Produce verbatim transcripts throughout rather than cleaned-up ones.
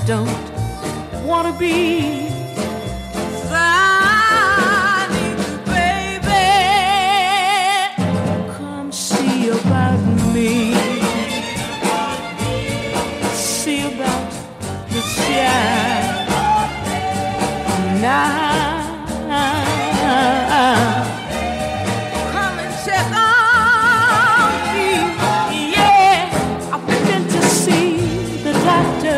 don't want to be. About me, see about the child now. Come and check on me. Yeah, I've been to see the doctor.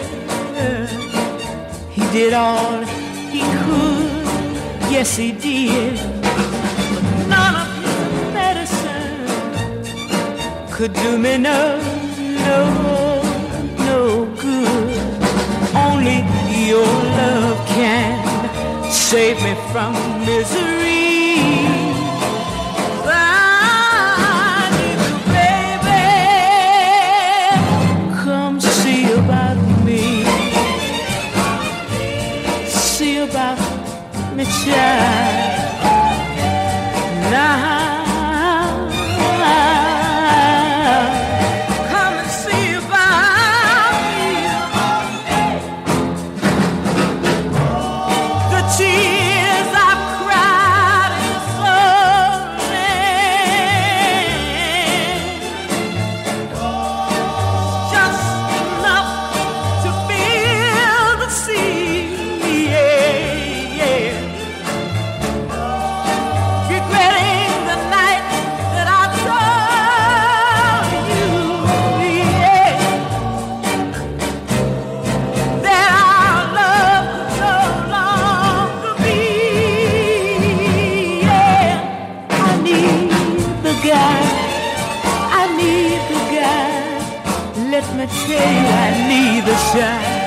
He did all he could, yes he did. But none of his medicine could do me no, no, no good. Only your love can save me from misery. I need you, baby. Come see about me. See about me, child. Now. Let me tell you, I need the shine.